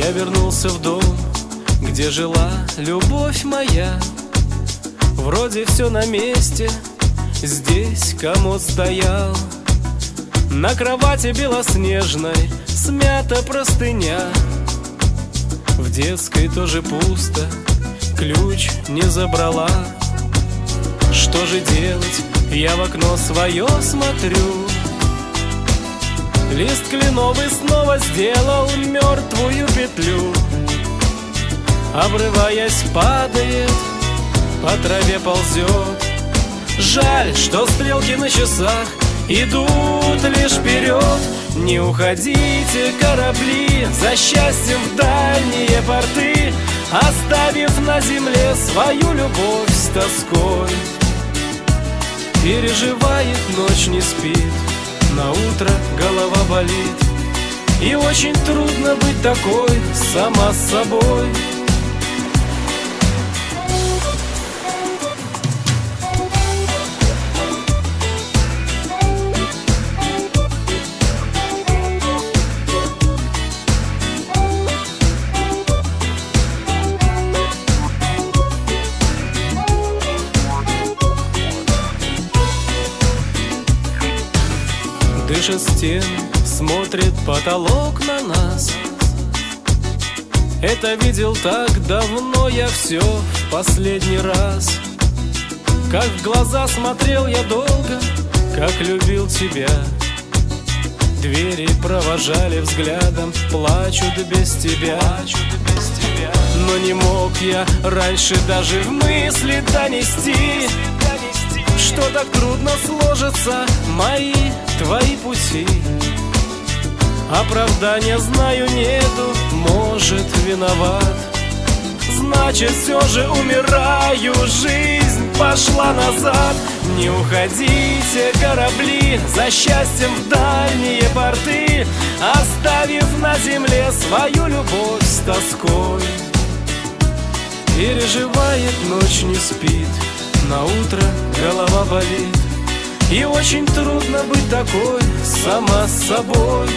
Я вернулся в дом, где жила любовь моя. Вроде все на месте, здесь комод стоял. На кровати белоснежной смята простыня. В детской тоже пусто, ключ не забрала. Что же делать? Я в окно свое смотрю. Лист кленовый снова сделал мертвую петлю. Обрываясь, падает, по траве ползет. Жаль, что стрелки на часах идут лишь вперед. Не уходите, корабли, за счастьем в дальние порты, оставив на земле свою любовь с тоской. Переживает, ночь не спит, на утро голова болит, и очень трудно быть такой сама с собой. Дышит стены, смотрит потолок на нас. Это видел так давно я все в последний раз. Как в глаза смотрел я долго, как любил тебя. Двери провожали взглядом, плачут без тебя. Но не мог я раньше даже в мысли донести, что так трудно сложатся мои, твои пути. Оправдания, знаю, нету, может, виноват. Значит, все же умираю, жизнь пошла назад. Не уходите, корабли, за счастьем в дальние порты, оставив на земле свою любовь с тоской. Переживает, ночь не спит, на утро голова болит, и очень трудно быть такой сама с собой.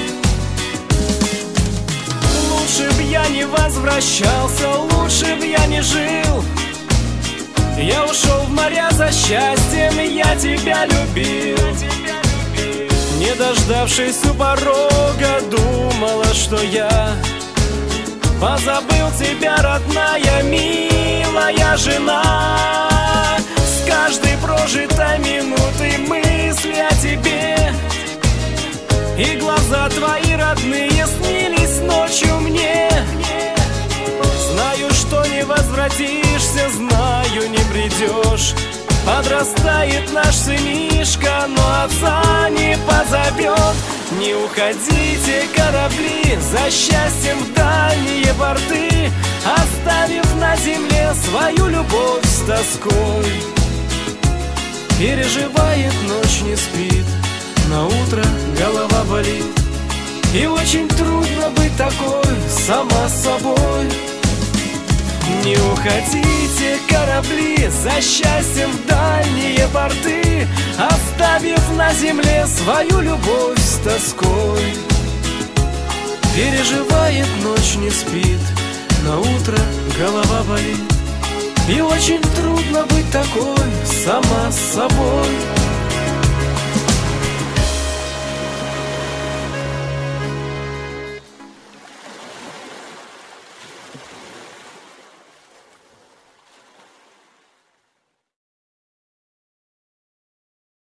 Лучше б я не возвращался, лучше б я не жил. Я ушел в моря за счастьем, я тебя любил. Не дождавшись у порога, думала, что я позабыл тебя, родная, милая жена. С каждой прожитой минутой мысли о тебе, и глаза твои родные снились ночью мне. Знаю, что не возвратишься, знаю, не придешь. Подрастает наш сынишка, но отца не позовет. Не уходите, корабли, за счастьем в дальние порты, оставив на земле свою любовь с тоской. Переживает, ночь не спит, на утро голова болит, и очень трудно быть такой сама с собой. Не уходите, корабли, за счастьем в дальние порты, оставив на земле свою любовь с тоской. Переживает, ночь не спит, на утро голова болит, и очень трудно быть такой сама с собой.